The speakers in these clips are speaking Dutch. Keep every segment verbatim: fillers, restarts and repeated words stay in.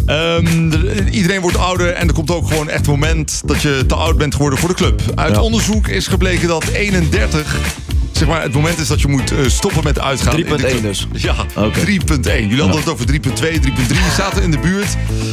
Um, iedereen wordt ouder en er komt ook gewoon echt een moment dat je te oud bent geworden voor de club. Uit Ja. onderzoek is gebleken dat eenendertig... zeg maar, het moment is dat je moet uh, stoppen met uitgaan. drie punt één dus. Ja, Okay. drie punt één. Jullie hadden het over drie punt twee, drie punt drie. Die zaten in de buurt.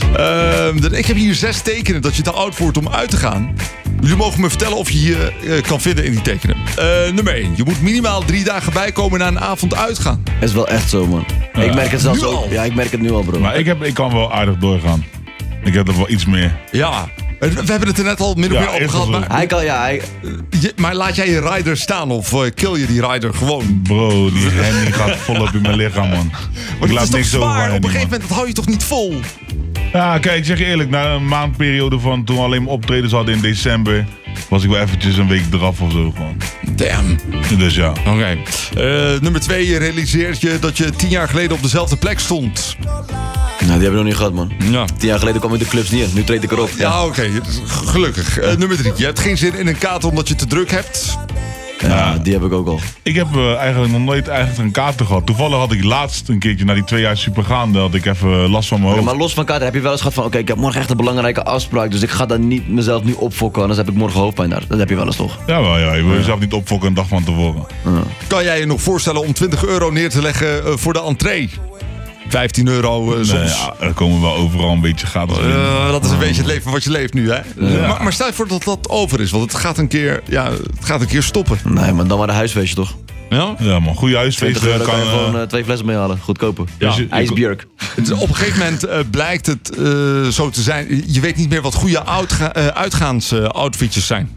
Uh, ik heb hier zes tekenen dat je te oud wordt om uit te gaan. Jullie mogen me vertellen of je hier uh, kan vinden in die tekenen. Uh, nummer één. Je moet minimaal drie dagen bijkomen na een avond uitgaan. Is wel echt zo, man. Ja. Ik merk het zelfs Nu ook. al? Ja, ik merk het nu al, bro. Maar ik, heb, ik kan wel aardig doorgaan. Ik heb er wel iets meer. Ja. We hebben het er net al min of Ja, meer over echt gehad. wel Maar, Hij kan, ja, hij... je, maar laat jij je rider staan of uh, kill je die rider gewoon? Bro, die Henny gaat volop in mijn lichaam, man. Maar Ik het is toch niks over zwaar? Op Henny, een gegeven man. moment, dat hou je toch niet vol? Ja, kijk, ik zeg je eerlijk. Na een maandperiode van toen we alleen maar optredens hadden in december... was ik wel eventjes een week eraf of zo, gewoon. Damn. Dus ja. Oké. Okay. Uh, nummer twee, je realiseert je dat je tien jaar geleden op dezelfde plek stond. Nou, die hebben we nog niet gehad, man. Ja. Tien jaar geleden kwam ik de clubs niet in. Nu treed ik erop. Ja, ja oké. Okay. Gelukkig. Uh, nummer drie, je hebt geen zin in een kater omdat je te druk hebt. Ja, ja, die heb ik ook al. Ik heb uh, eigenlijk nog nooit eigenlijk een kater gehad. Toevallig had ik laatst een keertje na die twee jaar supergaande... had ik even last van mijn hoofd. Ja, maar los van kater heb je wel eens gehad van... oké, okay, ik heb morgen echt een belangrijke afspraak... dus ik ga dan niet mezelf nu opfokken... anders heb ik morgen hoofdpijn daar. Dat heb je wel eens toch? Ja, wel, ja. Je wil jezelf niet opfokken een dag van tevoren. Ja. Kan jij je nog voorstellen om twintig euro neer te leggen uh, voor de entree? vijftien euro uh, soms. Nee, ja, er komen wel overal een beetje gratis binnen. Uh, dat is een beetje het leven wat je leeft nu, hè? Ja. Maar, maar stel je voor dat dat over is, want het gaat een keer, ja, het gaat een keer stoppen. Nee, maar dan maar een huisfeestje toch? Ja? Ja, man. Goede huisfeest twintig euro kan... kan je uh, gewoon uh, twee flessen meehalen. Goedkoper. Ja. Dus je- IJsbjörk. Dus op een gegeven moment uh, blijkt het uh, zo te zijn. Je weet niet meer wat goede uitga- uh, uitgaans-outfitjes zijn.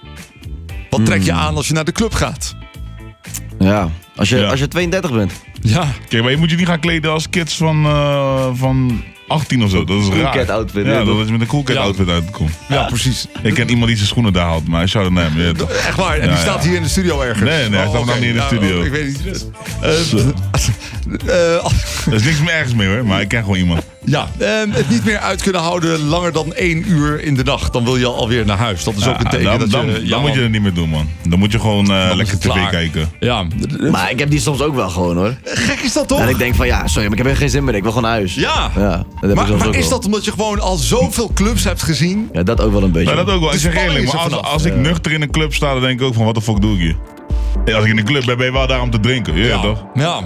Wat trek je aan als je naar de club gaat? Ja, als je, Ja. als je tweeëndertig bent. Ja. Kijk, maar je moet je niet gaan kleden als kids van, uh, van achttien of zo. Dat is Cool raar. cat outfit, Ja, ja, dat toch? is met een cool cat Ja. outfit uitkomt. Ja, precies. Ik ken iemand die zijn schoenen daar haalt, maar hij zou er naar hem. Ja, toch? Echt waar. En Ja, die ja. staat hier in de studio ergens. Nee, nee, hij staat nog oké. niet in de Nou, studio. ik weet niet. Uh, Zo. uh, Er is niks meer ergens mee hoor, maar ik ken gewoon iemand. ja, uh, het niet meer uit kunnen houden langer dan één uur in de dag. Dan wil je alweer naar huis. Dat is ook een Ja, teken dan dat dan, je... dan ja, moet je man. het niet meer doen, man. Dan moet je gewoon uh, is lekker het tv klaar. kijken. Ja. Maar ik heb die soms ook wel gewoon hoor. Gek is dat toch? En ik denk van ja, sorry, maar ik heb er geen zin meer. Ik wil gewoon naar huis. Ja. Ja, dat heb ik Maar, soms maar ook is wel. dat omdat je gewoon al zoveel clubs hebt gezien? Ja, dat ook wel een beetje. Maar dat ook wel. De Ik zeg spanning eerlijk, is er maar als, vanaf. als ik nuchter in een club sta, dan denk ik ook van wat de fuck doe ik hier? Ja, als ik in een club ben, ben je wel daar om te drinken. Ja, ja. toch? Ja.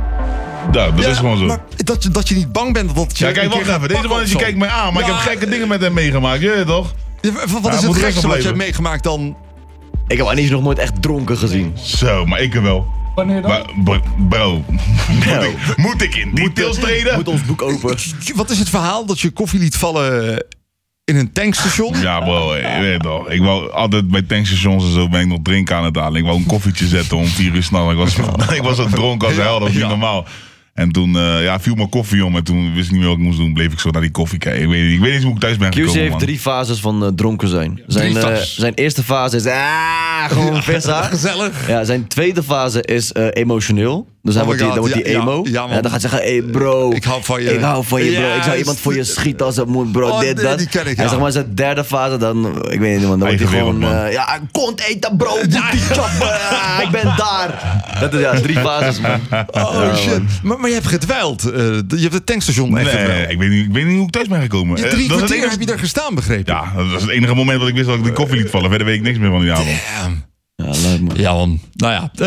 Ja, dat Ja, is gewoon zo. Maar dat je, dat je niet bang bent dat je... Ja, kijk, een wacht keer gaat even. Deze pakken man of die zo. kijkt mij aan, maar Ja, ik heb gekke dingen met hem meegemaakt. Ja, toch? Ja, wat Ja, is moet het gekste rustig wat je blijven. hebt meegemaakt dan? Ik heb Anish nog nooit echt dronken gezien. Zo, maar ik er wel. Wanneer dan? Maar, bro, bro. Moet, ik, moet ik in details treden? Moet ons boek open. Wat is het verhaal dat je koffie liet vallen in een tankstation? Ja, bro, je weet toch. Ik wou altijd bij tankstations en zo ben ik nog drinken aan het halen. Ik wou een koffietje zetten om vier uur s'nachts. Ik was, ik was zo dronken als hel, dat was niet Ja. normaal. En toen uh, ja, viel mijn koffie om en toen wist ik niet meer wat ik moest doen. Bleef ik zo naar die koffie kijken. Ik weet niet, ik weet niet hoe ik thuis ben Q C gekomen, heeft man. drie fases van uh, dronken zijn. Zijn, Drie uh, fases. zijn eerste fase is ah, gewoon vissa. Gezellig. Ja, zijn tweede fase is uh, emotioneel. Dus hij Oh my wordt die, dan God, wordt hij ja, emo. ja, ja, man. dan gaat hij zeggen, hey bro, Ik hou van je. Ik hou van je, bro. Ja, ik zou is- iemand voor je schieten als het moet, bro. Oh, dit, die- dat. die ken ik, En ja. zeg maar zijn derde fase, dan, ik weet niet, man, dan wordt Eigen hij gewoon, wereld, man. uh, ja, kont eten, bro. Moet die chappen. Ah, ik ben daar. Dat is ja, drie fases, man. Oh Ja, shit. man. Maar, maar je hebt gedwijld. Uh, je hebt het tankstation echt Nee, gedwijld. ik weet, niet, ik weet niet hoe ik thuis ben gekomen. Je Eh, drie dat is het kwartier enige, heb je daar gestaan, begrepen? ja, dat is het enige moment dat ik wist dat ik die koffie liet vallen. Verder weet ik niks meer van die avond. Damn. Ja, leuk, man. Ja, man. Nou ja.